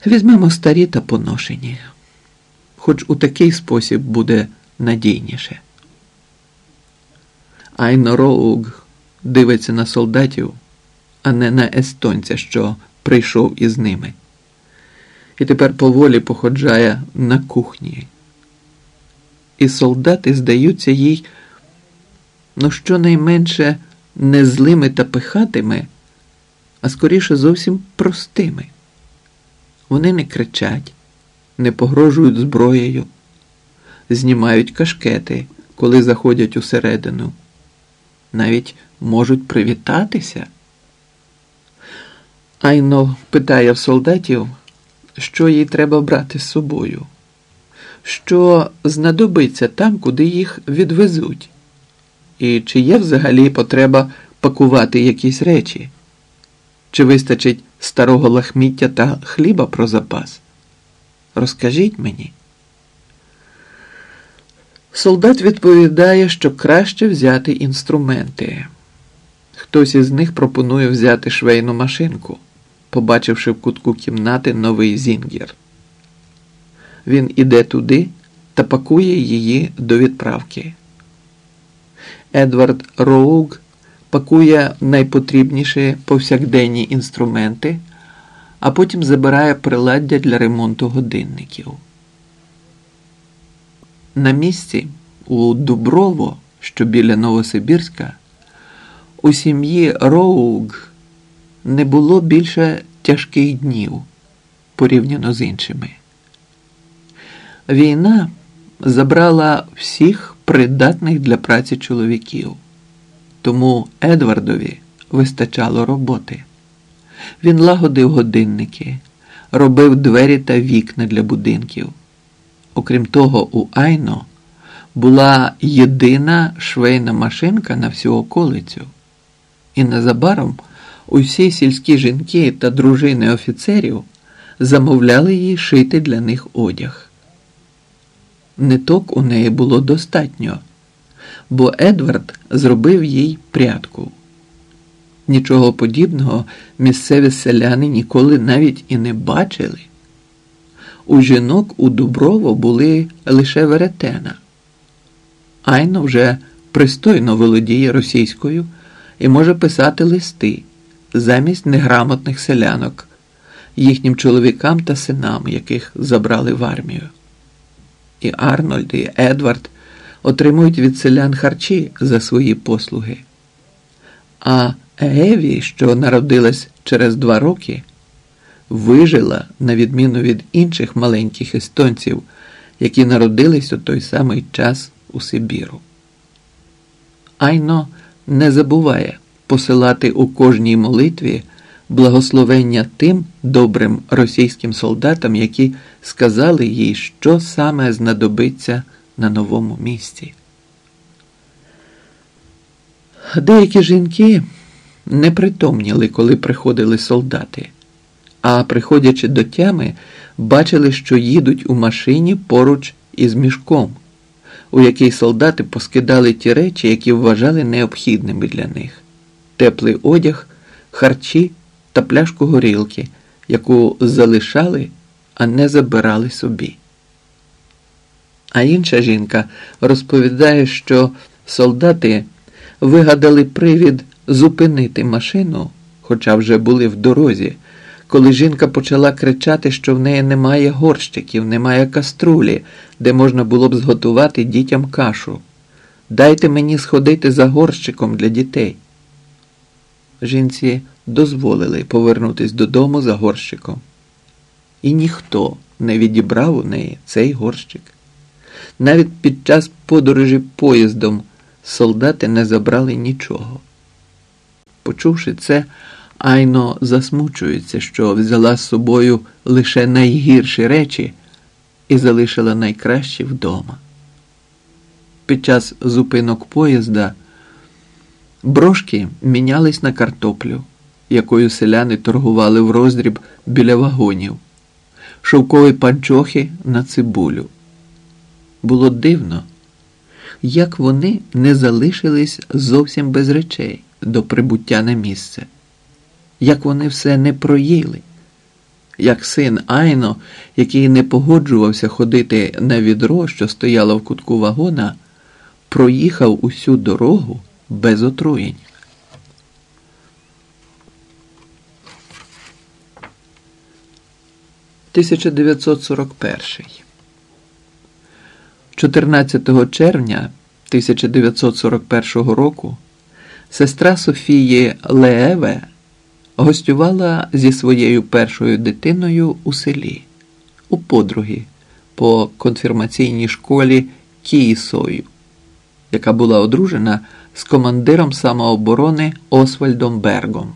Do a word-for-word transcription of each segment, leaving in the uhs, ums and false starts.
Візьмемо старі та поношені. Хоч у такий спосіб буде надійніше. Айно Роуг дивиться на солдатів, а не на естонця, що прийшов із ними. І тепер поволі походжає на кухні. І солдати здаються їй, ну, щонайменше не злими та пихатими, а скоріше зовсім простими. Вони не кричать, не погрожують зброєю, знімають кашкети, коли заходять усередину. Навіть можуть привітатися. Айно питає в солдатів, що їй треба брати з собою, що знадобиться там, куди їх відвезуть, і чи є взагалі потреба пакувати якісь речі, чи вистачить старого лахміття та хліба про запас. Розкажіть мені. Солдат відповідає, що краще взяти інструменти. Хтось із них пропонує взяти швейну машинку, побачивши в кутку кімнати новий зінгер. Він іде туди та пакує її до відправки. Едвард Роуг пакує найпотрібніші повсякденні інструменти, а потім забирає приладдя для ремонту годинників. На місці у Дуброво, що біля Новосибірська, у сім'ї Роуг не було більше тяжких днів порівняно з іншими. Війна забрала всіх придатних для праці чоловіків, тому Едвардові вистачало роботи. Він лагодив годинники, робив двері та вікна для будинків. Окрім того, у Айно була єдина швейна машинка на всю околицю. І незабаром усі сільські жінки та дружини офіцерів замовляли їй шити для них одяг. Ниток у неї було достатньо, бо Едвард зробив їй прядку. Нічого подібного місцеві селяни ніколи навіть і не бачили. У жінок у Дуброво були лише веретена. Айно вже пристойно володіє російською і може писати листи замість неграмотних селянок, їхнім чоловікам та синам, яких забрали в армію. І Арнольд, і Едвард отримують від селян харчі за свої послуги. А Еві, що народилась через два роки, вижила на відміну від інших маленьких естонців, які народились у той самий час у Сибіру. Айно не забуває посилати у кожній молитві благословення тим добрим російським солдатам, які сказали їй, що саме знадобиться на новому місці. Деякі жінки не притомніли, коли приходили солдати, а приходячи до тями, бачили, що їдуть у машині поруч із мішком, у який солдати поскидали ті речі, які вважали необхідними для них. Теплий одяг, харчі та пляшку горілки, яку залишали, а не забирали собі. А інша жінка розповідає, що солдати вигадали привід зупинити машину, хоча вже були в дорозі, коли жінка почала кричати, що в неї немає горщиків, немає каструлі, де можна було б зготувати дітям кашу. «Дайте мені сходити за горщиком для дітей». Жінці дозволили повернутися додому за горщиком. І ніхто не відібрав у неї цей горщик. Навіть під час подорожі поїздом солдати не забрали нічого. Почувши це, Айно засмучується, що взяла з собою лише найгірші речі і залишила найкращі вдома. Під час зупинок поїзда брошки мінялись на картоплю, якою селяни торгували в роздріб біля вагонів, шовкові панчохи на цибулю. Було дивно, як вони не залишились зовсім без речей до прибуття на місце, як вони все не проїли, як син Айно, який не погоджувався ходити на відро, що стояло в кутку вагона, проїхав усю дорогу без отруєнь. тисяча дев'ятсот сорок перший. чотирнадцятого червня тисяча дев'ятсот сорок першого року сестра Софії Лееве гостювала зі своєю першою дитиною у селі, у подруги по конфірмаційній школі Кіїсою, яка була одружена з командиром самооборони Освальдом Бергом.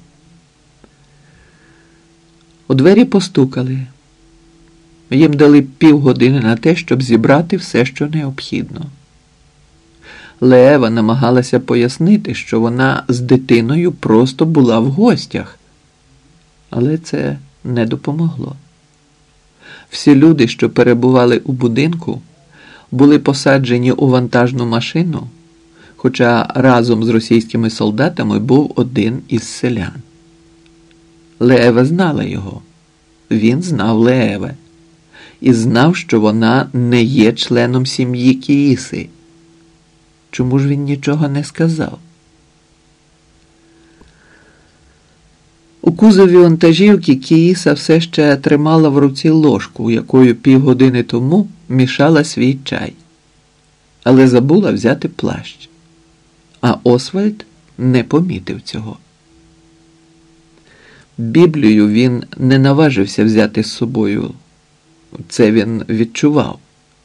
У двері постукали. Їм дали півгодини на те, щоб зібрати все, що необхідно. Леева намагалася пояснити, що вона з дитиною просто була в гостях. Але це не допомогло. Всі люди, що перебували у будинку, були посаджені у вантажну машину, хоча разом з російськими солдатами був один із селян. Леева знала його. Він знав Лееве. І знав, що вона не є членом сім'ї Кіїси. Чому ж він нічого не сказав? У кузові вантажівки Кіїса все ще тримала в руці ложку, якою півгодини тому мішала свій чай. Але забула взяти плащ. А Освальд не помітив цього. Біблію він не наважився взяти з собою. Це він відчував.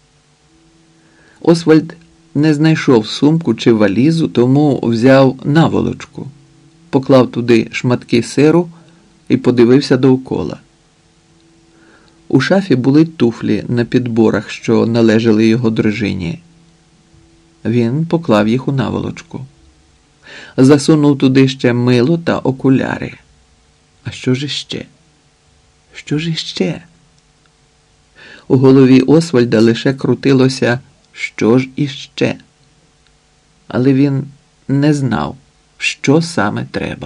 Освальд не знайшов сумку чи валізу, тому взяв наволочку, поклав туди шматки сиру і подивився довкола. У шафі були туфлі на підборах, що належали його дружині. Він поклав їх у наволочку. Засунув туди ще мило та окуляри. А що ж іще? Що ж іще? У голові Освальда лише крутилося «що ж іще?». Але він не знав, що саме треба.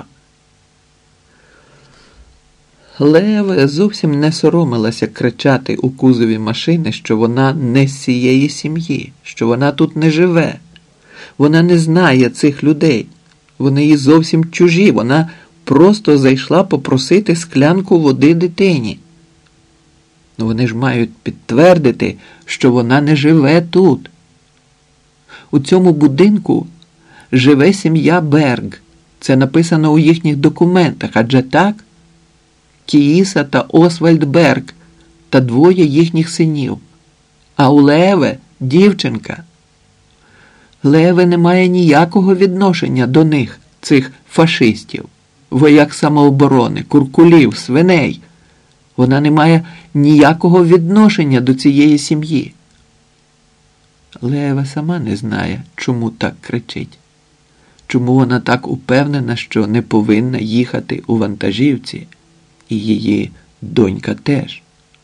Лееве зовсім не соромилася кричати у кузові машини, що вона не з цієї сім'ї, що вона тут не живе. Вона не знає цих людей. Вони їй зовсім чужі. Вона просто зайшла попросити склянку води дитині. Ну вони ж мають підтвердити, що вона не живе тут. У цьому будинку живе сім'я Берг. Це написано у їхніх документах, адже так? Кіїса та Освальд Берг та двоє їхніх синів. А у Лееве дівчинка. Лееве не має ніякого відношення до них, цих фашистів, вояк самооборони, куркулів, свиней. Вона не має ніякого відношення до цієї сім'ї. Леева сама не знає, чому так кричить. Чому вона так упевнена, що не повинна їхати у вантажівці, і її донька теж.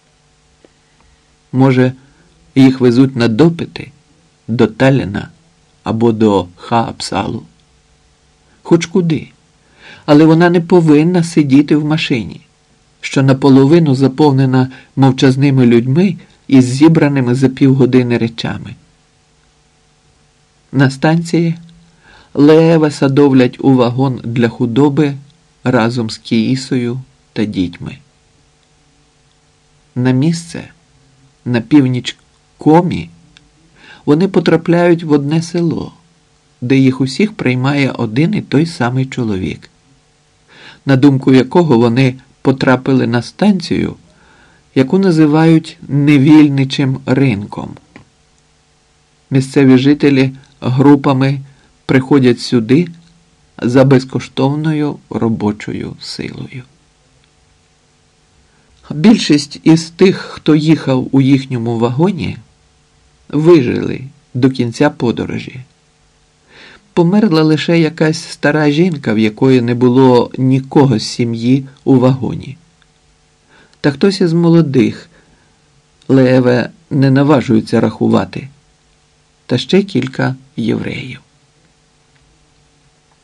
Може, їх везуть на допити до Талліна або до Хаапсалу. Хоч куди. Але вона не повинна сидіти в машині, що наполовину заповнена мовчазними людьми із зібраними за півгодини речами. На станції Леева садовлять у вагон для худоби разом з Кіїсою та дітьми. На місце, на північ Комі, вони потрапляють в одне село, де їх усіх приймає один і той самий чоловік, на думку якого вони потрапили на станцію, яку називають невільничим ринком. Місцеві жителі групами приходять сюди за безкоштовною робочою силою. Більшість із тих, хто їхав у їхньому вагоні, вижили до кінця подорожі. Померла лише якась стара жінка, в якої не було нікого з сім'ї у вагоні. Та хтось із молодих, Лееве не наважується рахувати, та ще кілька євреїв.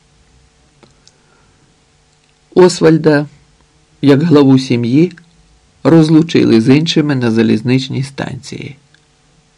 Освальда, як главу сім'ї, розлучили з іншими на залізничній станції.